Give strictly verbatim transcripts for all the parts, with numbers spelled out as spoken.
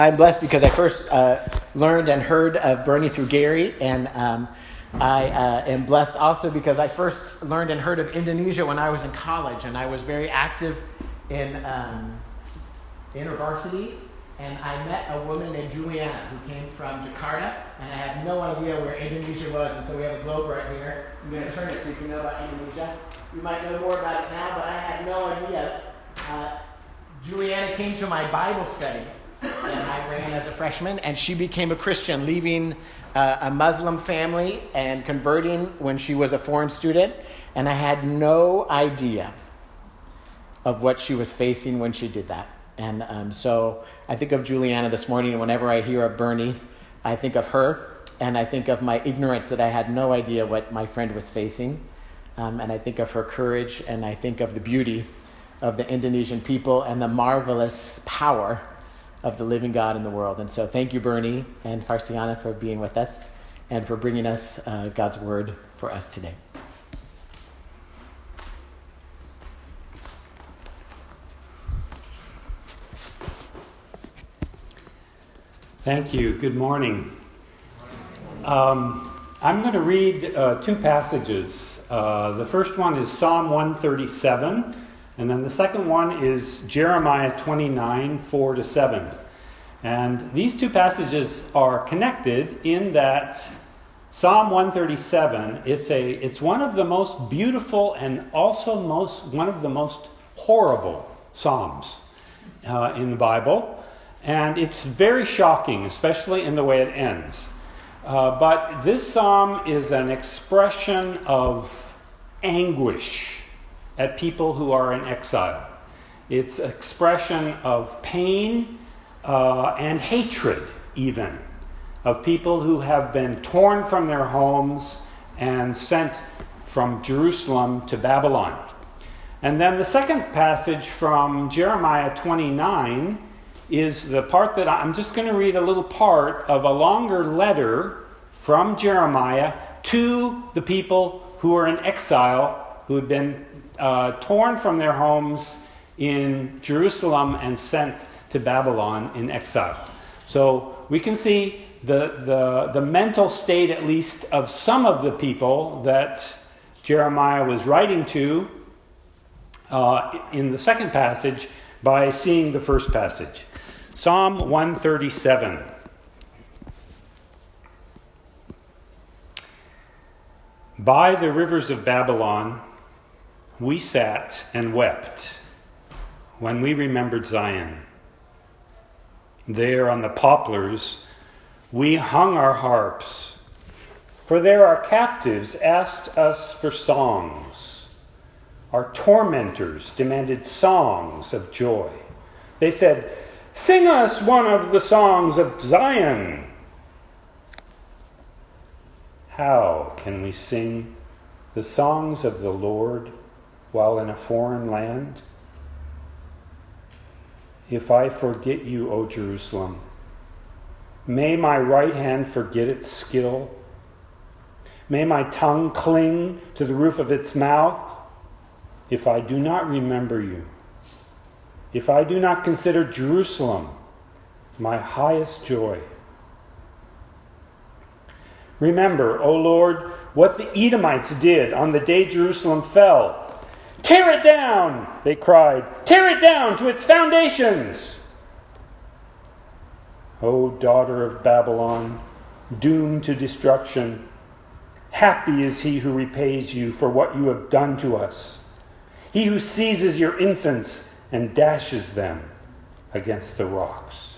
I'm blessed because I first uh, learned and heard of Bernie through Gary, and um, I uh, am blessed also because I first learned and heard of Indonesia when I was in college, and I was very active in um, InterVarsity, and I met a woman named Juliana who came from Jakarta, and I had no idea where Indonesia was, and so we have a globe right here. I'm going to turn it so you can know about Indonesia. You might know more about it now, but I had no idea. Uh, Juliana came to my Bible study, and I ran as a freshman, and she became a Christian, leaving uh, a Muslim family and converting when she was a foreign student, and I had no idea of what she was facing when she did that. And um, so I think of Juliana this morning, and whenever I hear of Bernie, I think of her, and I think of my ignorance that I had no idea what my friend was facing, um, and I think of her courage, and I think of the beauty of the Indonesian people and the marvelous power of the living God in the world. And so thank you, Bernie and Farsiana, for being with us and for bringing us uh, God's word for us today. Thank you. Good morning. Um, I'm going to read uh, two passages. Uh, the first one is Psalm one thirty-seven, and then the second one is Jeremiah twenty-nine, four to seven. And these two passages are connected in that Psalm one thirty-seven, it's a it's one of the most beautiful and also most one of the most horrible psalms uh, in the Bible. And it's very shocking, especially in the way it ends. Uh, but this psalm is an expression of anguish at people who are in exile. It's an expression of pain uh, and hatred, even, of people who have been torn from their homes and sent from Jerusalem to Babylon. And then the second passage from Jeremiah twenty-nine is the part that I'm just going to read a little part of a longer letter from Jeremiah to the people who are in exile, who had been uh, torn from their homes in Jerusalem and sent to Babylon in exile. So we can see the, the, the mental state, at least, of some of the people that Jeremiah was writing to uh, in the second passage by seeing the first passage. Psalm one thirty-seven. By the rivers of Babylon, we sat and wept when we remembered Zion. There on the poplars, we hung our harps, for there our captives asked us for songs. Our tormentors demanded songs of joy. They said, "Sing us one of the songs of Zion." How can we sing the songs of the Lord while in a foreign land? If I forget you, O Jerusalem, may my right hand forget its skill. May my tongue cling to the roof of its mouth if I do not remember you. If I do not consider Jerusalem my highest joy. Remember, O Lord, what the Edomites did on the day Jerusalem fell. "Tear it down," they cried. "Tear it down to its foundations." O daughter of Babylon, doomed to destruction, happy is he who repays you for what you have done to us. He who seizes your infants and dashes them against the rocks.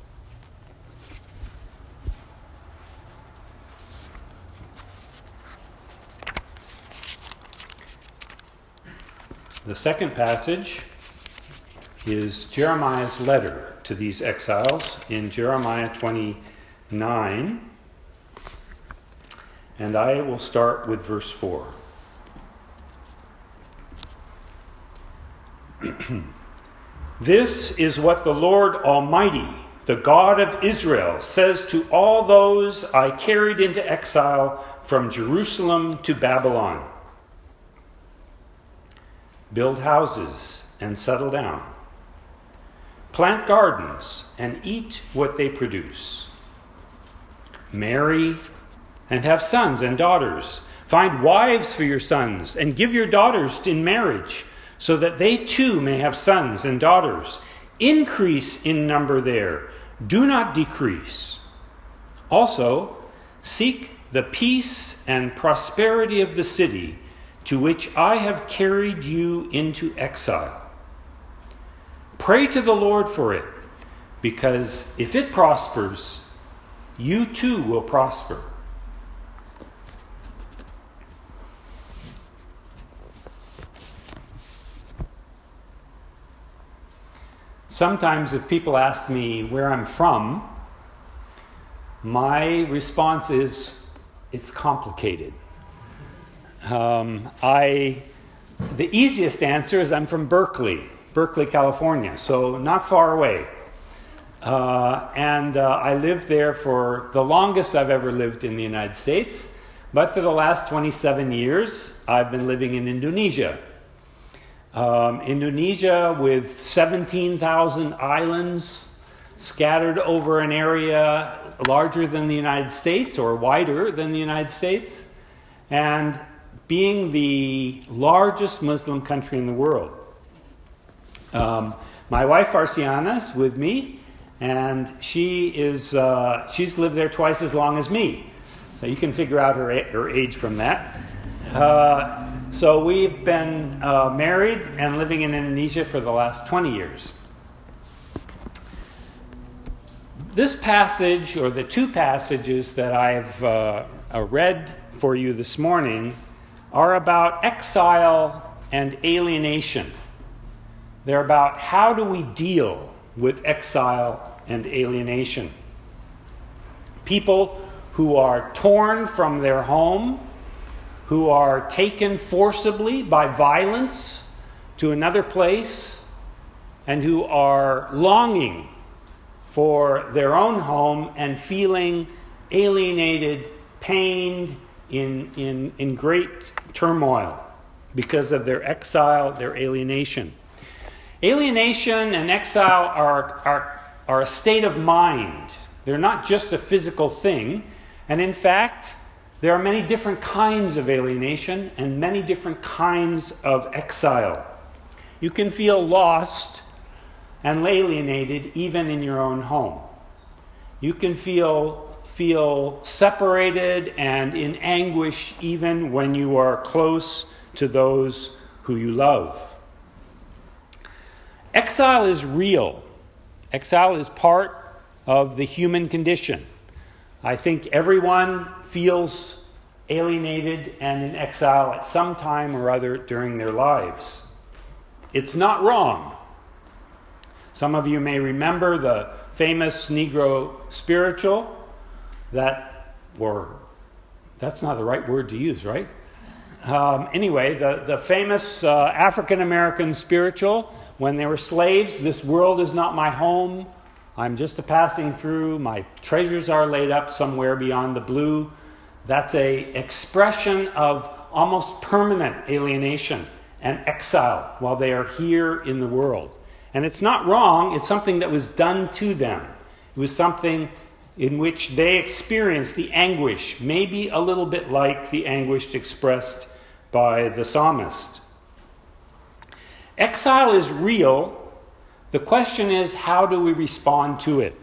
The second passage is Jeremiah's letter to these exiles in Jeremiah twenty-nine, and I will start with verse four. This is what the Lord Almighty, the God of Israel, says to all those I carried into exile from Jerusalem to Babylon. Build houses and settle down. Plant gardens and eat what they produce. Marry and have sons and daughters. Find wives for your sons and give your daughters in marriage, so that they too may have sons and daughters. Increase in number there. Do not decrease. Also, seek the peace and prosperity of the city to which I have carried you into exile. Pray to the Lord for it, because if it prospers, you too will prosper. Sometimes if people ask me where I'm from, my response is, it's complicated. Um, I, the easiest answer is I'm from Berkeley, Berkeley, California, so not far away. Uh, and uh, I lived there for the longest I've ever lived in the United States, but for the last twenty-seven years, I've been living in Indonesia. Um, Indonesia with seventeen thousand islands scattered over an area larger than the United States or wider than the United States, and being the largest Muslim country in the world. Um, my wife Arciana is with me, and she is uh, she's lived there twice as long as me, so you can figure out her, her age from that. Uh, So we've been uh, married and living in Indonesia for the last twenty years. This passage, or the two passages that I've uh, read for you this morning, are about exile and alienation. They're about how do we deal with exile and alienation. People who are torn from their home, who are taken forcibly by violence to another place, and who are longing for their own home and feeling alienated, pained, in, in, in great turmoil because of their exile, their alienation. Alienation and exile are, are, are a state of mind. They're not just a physical thing. And in fact, there are many different kinds of alienation and many different kinds of exile. You can feel lost and alienated even in your own home. You can feel, feel separated and in anguish even when you are close to those who you love. Exile is real. Exile is part of the human condition. I think everyone feels alienated and in exile at some time or other during their lives. It's not wrong. Some of you may remember the famous Negro spiritual that, or that's not the right word to use, right? Um, anyway, the, the famous uh, African-American spiritual, when they were slaves, this world is not my home. I'm just a passing through. My treasures are laid up somewhere beyond the blue. That's an expression of almost permanent alienation and exile while they are here in the world. And it's not wrong. It's something that was done to them. It was something in which they experienced the anguish, maybe a little bit like the anguish expressed by the psalmist. Exile is real. The question is, how do we respond to it?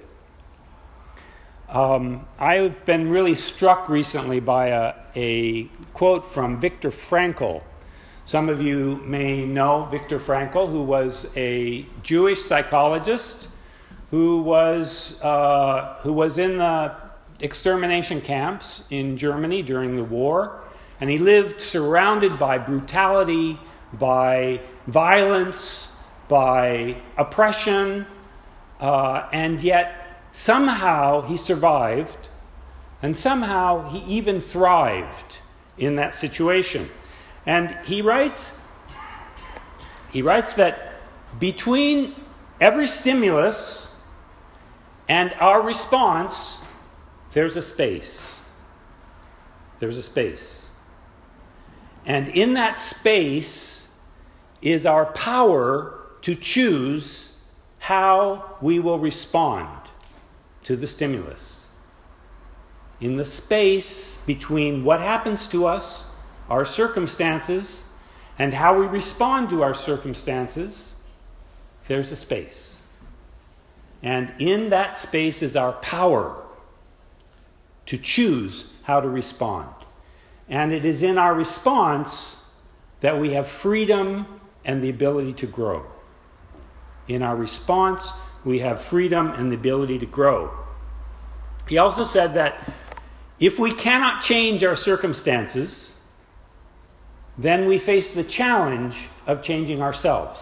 Um, I've been really struck recently by a, a quote from Viktor Frankl. Some of you may know Viktor Frankl, who was a Jewish psychologist who was, uh, who was in the extermination camps in Germany during the war. And he lived surrounded by brutality, by violence, by oppression, uh, and yet somehow he survived, and somehow he even thrived in that situation. And he writes, he writes that between every stimulus and our response, there's a space. There's a space. And in that space is our power to choose how we will respond to the stimulus. In the space between what happens to us, our circumstances, and how we respond to our circumstances, there's a space. And in that space is our power to choose how to respond. And it is in our response that we have freedom and the ability to grow. In our response, we have freedom and the ability to grow. He also said that if we cannot change our circumstances, then we face the challenge of changing ourselves.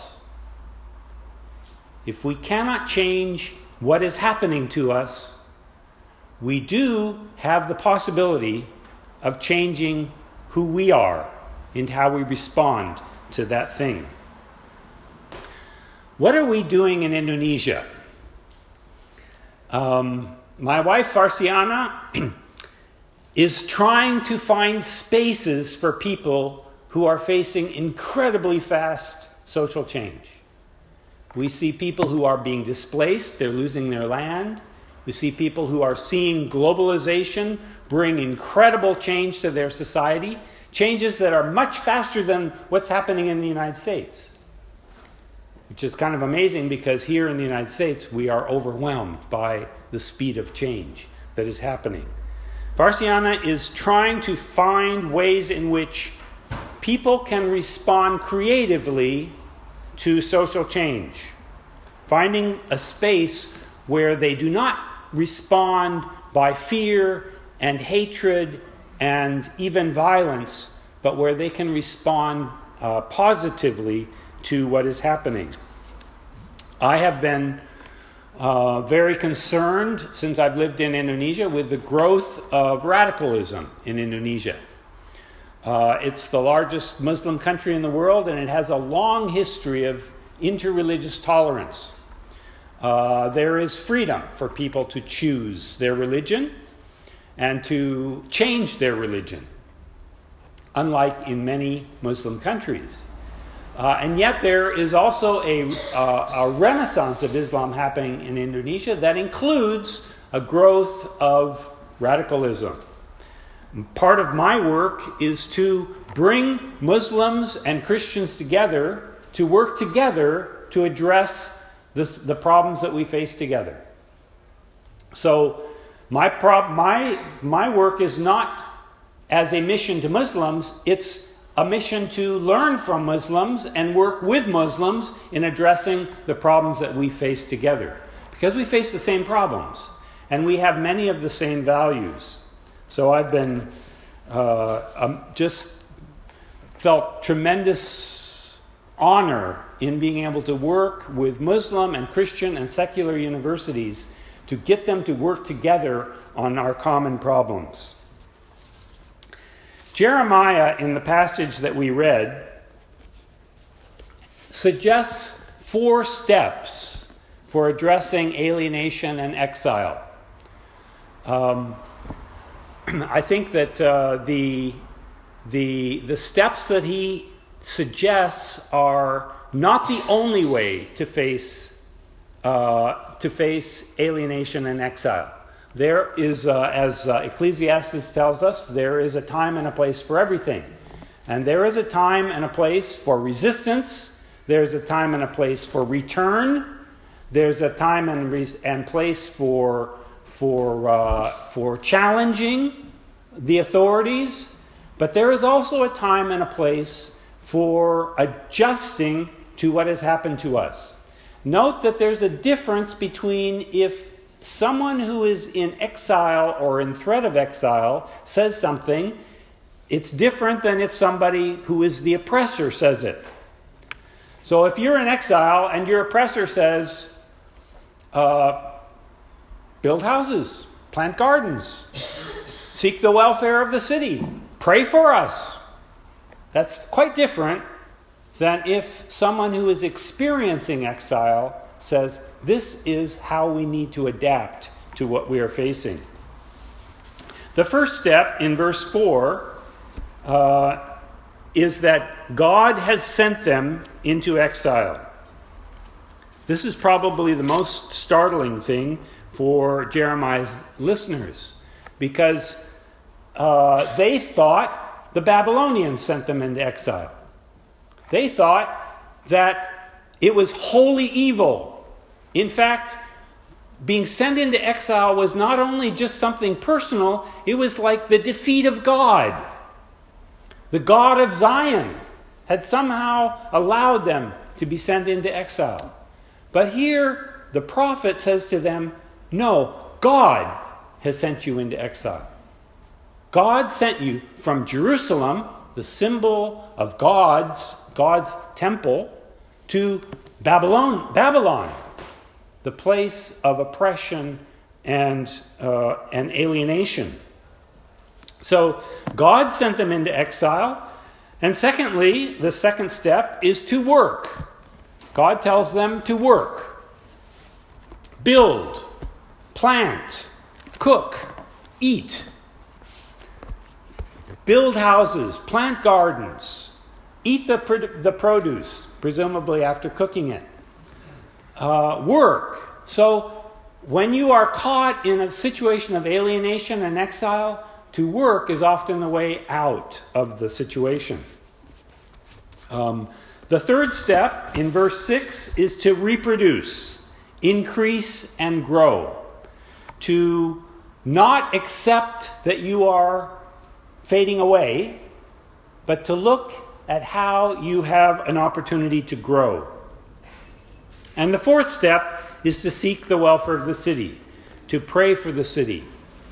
If we cannot change what is happening to us, we do have the possibility of changing who we are and how we respond to that thing. What are we doing in Indonesia? Um, my wife, Farsiana, is trying to find spaces for people who are facing incredibly fast social change. We see people who are being displaced, they're losing their land. We see people who are seeing globalization bring incredible change to their society, changes that are much faster than what's happening in the United States. Which is kind of amazing because here in the United States we are overwhelmed by the speed of change that is happening. Farsiana is trying to find ways in which people can respond creatively to social change, finding a space where they do not respond by fear and hatred and even violence, but where they can respond uh, positively to what is happening. I have been uh, very concerned since I've lived in Indonesia with the growth of radicalism in Indonesia. Uh, it's the largest Muslim country in the world, and it has a long history of interreligious tolerance. Uh, there is freedom for people to choose their religion and to change their religion, unlike in many Muslim countries. Uh, and yet there is also a, uh, a renaissance of Islam happening in Indonesia that includes a growth of radicalism. Part of my work is to bring Muslims and Christians together to work together to address this, the problems that we face together. So my, prob- my, my work is not as a mission to Muslims, it's a mission to learn from Muslims and work with Muslims in addressing the problems that we face together. Because we face the same problems, and we have many of the same values. So I've been uh, um, just felt tremendous honor in being able to work with Muslim and Christian and secular universities to get them to work together on our common problems. Jeremiah, in the passage that we read, suggests four steps for addressing alienation and exile. Um, I think that uh, the, the, the steps that he suggests are not the only way to face, uh, to face alienation and exile. There is, uh, as uh, Ecclesiastes tells us, there is a time and a place for everything. And there is a time and a place for resistance. There's a time and a place for return. There's a time and, re- and place for, for, uh, for challenging the authorities. But there is also a time and a place for adjusting to what has happened to us. Note that there's a difference between if someone who is in exile or in threat of exile says something, it's different than if somebody who is the oppressor says it. So if you're in exile and your oppressor says, uh, build houses, plant gardens, seek the welfare of the city, pray for us, that's quite different than if someone who is experiencing exile says, this is how we need to adapt to what we are facing. The first step in verse four uh, is that God has sent them into exile. This is probably the most startling thing for Jeremiah's listeners, because uh, they thought the Babylonians sent them into exile. They thought that it was wholly evil. In fact, being sent into exile was not only just something personal, it was like the defeat of God. The God of Zion had somehow allowed them to be sent into exile. But here, the prophet says to them, no, God has sent you into exile. God sent you from Jerusalem, the symbol of God's, God's temple, to Babylon, Babylon, the place of oppression and, uh, and alienation. So God sent them into exile. And secondly, the second step is to work. God tells them to work. Build, plant, cook, eat. Build houses, plant gardens, eat the, the produce, presumably after cooking it. Uh, work. So when you are caught in a situation of alienation and exile, to work is often the way out of the situation. Um, the third step in verse six is to reproduce, increase, and grow. To not accept that you are fading away, but to look at how you have an opportunity to grow. And the fourth step is to seek the welfare of the city, to pray for the city.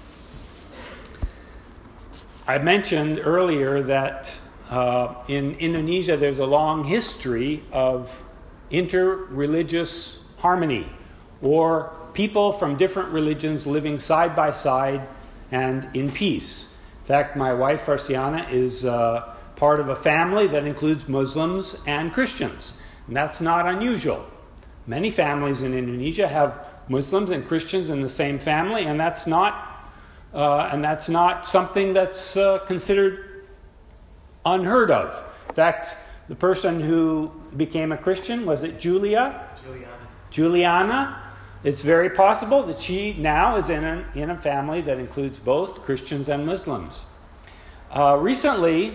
I mentioned earlier that uh, in Indonesia there's a long history of inter-religious harmony, or people from different religions living side by side and in peace. In fact, my wife, Farsiana, is uh, part of a family that includes Muslims and Christians. And that's not unusual. Many families in Indonesia have Muslims and Christians in the same family, and that's not uh, and that's not something that's uh, considered unheard of. In fact, the person who became a Christian, was it Julia? Juliana. Juliana. It's very possible that she now is in a, in a family that includes both Christians and Muslims. Uh, recently,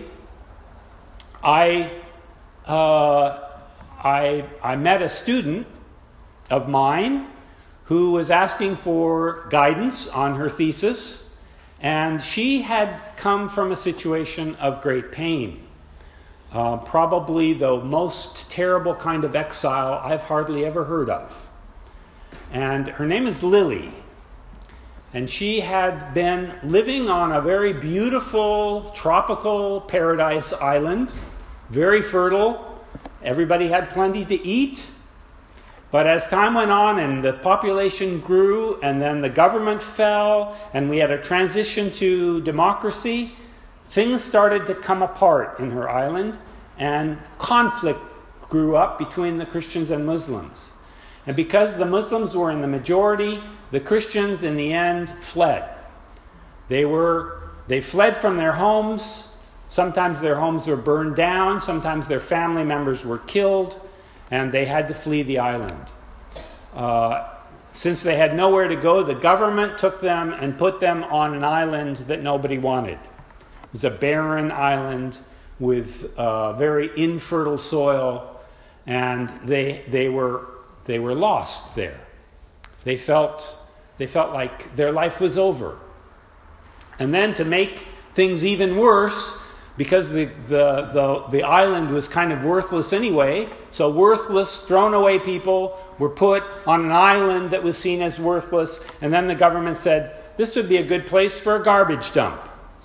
I, uh, I, I met a student of mine who was asking for guidance on her thesis, and she had come from a situation of great pain. Uh, probably the most terrible kind of exile I've hardly ever heard of. And her name is Lily. And she had been living on a very beautiful tropical paradise island, very fertile. Everybody had plenty to eat. But as time went on and the population grew, and then the government fell, and we had a transition to democracy, things started to come apart in her island, and conflict grew up between the Christians and Muslims. And because the Muslims were in the majority, the Christians in the end fled. They were they fled from their homes. Sometimes their homes were burned down, sometimes their family members were killed, and they had to flee the island. Uh, since they had nowhere to go, the government took them and put them on an island that nobody wanted. It was a barren island with uh, very infertile soil, and they they were they were lost there. They felt they felt like their life was over. And then to make things even worse, because the, the, the, the island was kind of worthless anyway, so worthless, thrown away people were put on an island that was seen as worthless, and then the government said, this would be a good place for a garbage dump.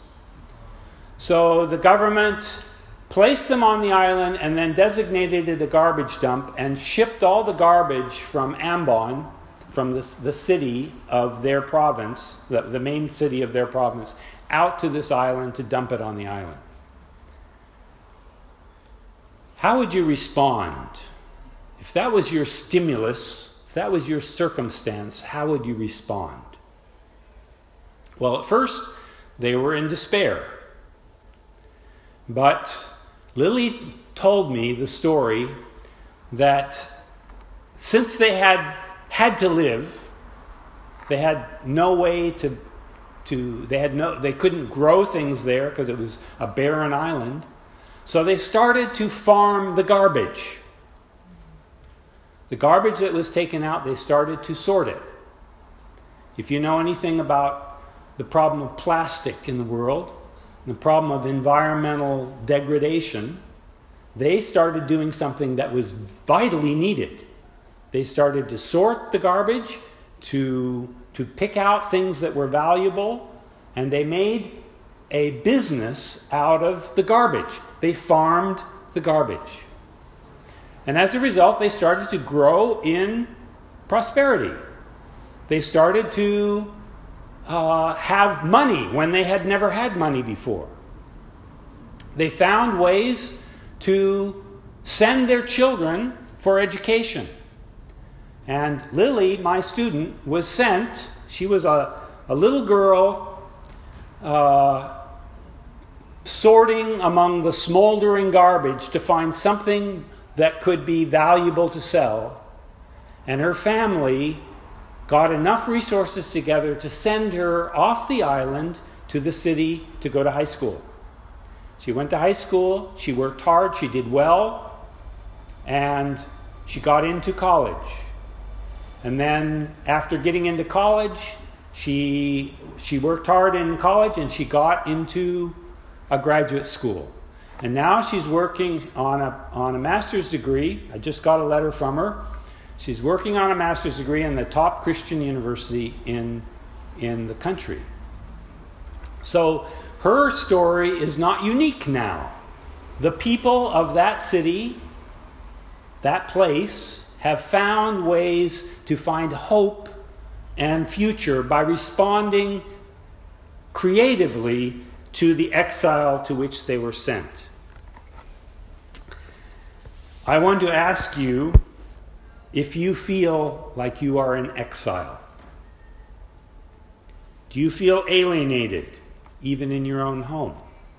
So the government placed them on the island and then designated it a garbage dump and shipped all the garbage from Ambon, from the, the city of their province, the, the main city of their province, out to this island to dump it on the island. How would you respond? If that was your stimulus, if that was your circumstance, how would you respond? Well, at first, they were in despair. But Lily told me the story that since they had had to live, they had no way to, to they had no, they couldn't grow things there because it was a barren island. So they started to farm the garbage. The garbage that was taken out, they started to sort it. If you know anything about the problem of plastic in the world, the problem of environmental degradation, they started doing something that was vitally needed. They started to sort the garbage, to, to pick out things that were valuable, and they made a business out of the garbage. They farmed the garbage. And as a result, they started to grow in prosperity. They started to uh, have money when they had never had money before. They found ways to send their children for education. And Lily, my student, was sent. She was a, a little girl uh, sorting among the smoldering garbage to find something that could be valuable to sell. And her family got enough resources together to send her off the island to the city to go to high school. She went to high school, she worked hard, she did well, and she got into college. And then after getting into college, she, she worked hard in college and she got into a graduate school. And now she's working on a, on a master's degree. I just got a letter from her. She's working on a master's degree in the top Christian university in, in the country. So her story is not unique now. The people of that city, that place, have found ways to find hope and future by responding creatively to the exile to which they were sent. I want to ask you if you feel like you are in exile. Do you feel alienated, even in your own home?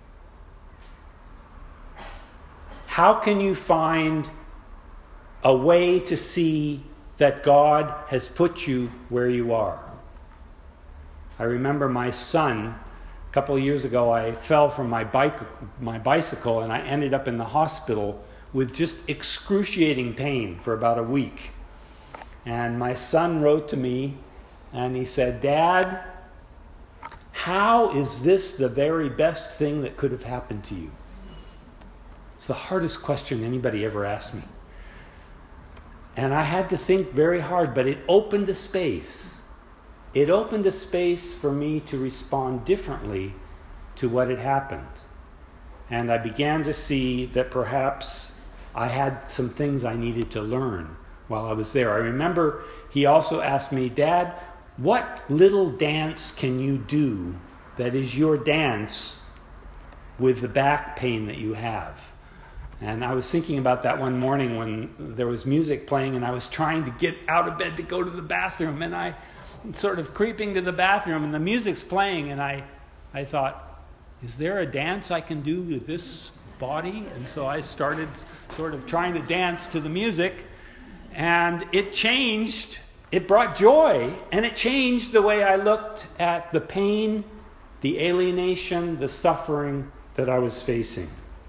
How can you find a way to see that God has put you where you are? I remember my son, a couple of years ago, I fell from my bike, my bicycle, and I ended up in the hospital with just excruciating pain for about a week. And my son wrote to me and he said, "Dad, how is this the very best thing that could have happened to you?" It's the hardest question anybody ever asked me. And I had to think very hard, but it opened a space. It opened a space for me to respond differently to what had happened. And I began to see that perhaps I had some things I needed to learn while I was there. I remember he also asked me, "Dad, what little dance can you do that is your dance with the back pain that you have?" And I was thinking about that one morning when there was music playing and I was trying to get out of bed to go to the bathroom, and I sort of creeping to the bathroom and the music's playing, and I, I thought, is there a dance I can do with this body? And so I started sort of trying to dance to the music, and it changed. It brought joy, and it changed the way I looked at the pain, the alienation, the suffering that I was facing.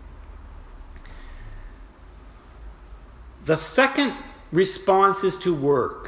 The second response is to work.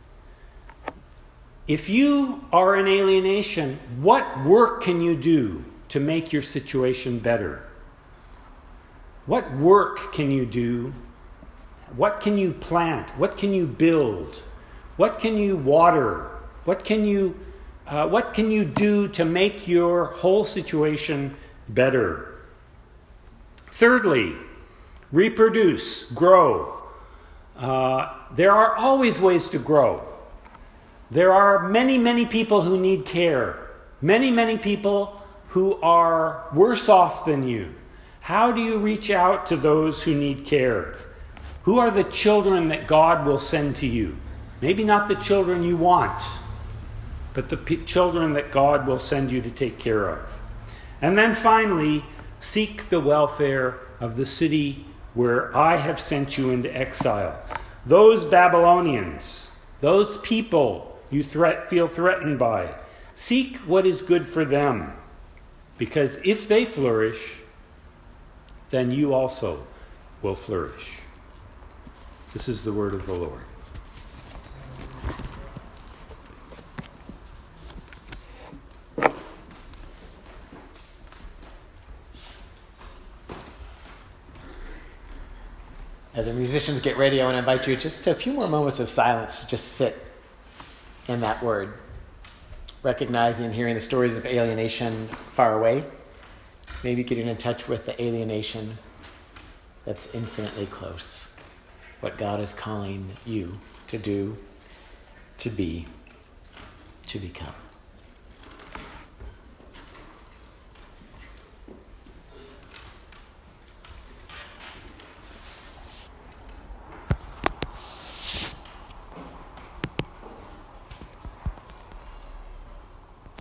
If you are in alienation, what work can you do to make your situation better? What work can you do? What can you plant? What can you build? What can you water? What can you, uh, what can you do to make your whole situation better? Thirdly, reproduce, grow. Uh, there are always ways to grow. There are many, many people who need care. Many, many people who are worse off than you. How do you reach out to those who need care? Who are the children that God will send to you? Maybe not the children you want, but the p- children that God will send you to take care of. And then finally, seek the welfare of the city where I have sent you into exile. those Babylonians, those people you threat, feel threatened by, seek what is good for them. Because if they flourish, then you also will flourish. This is the word of the Lord. As our musicians get ready, I want to invite you just to a few more moments of silence to just sit in that word, recognizing and hearing the stories of alienation far away, maybe getting in touch with the alienation that's infinitely close, what God is calling you to do, to be, to become.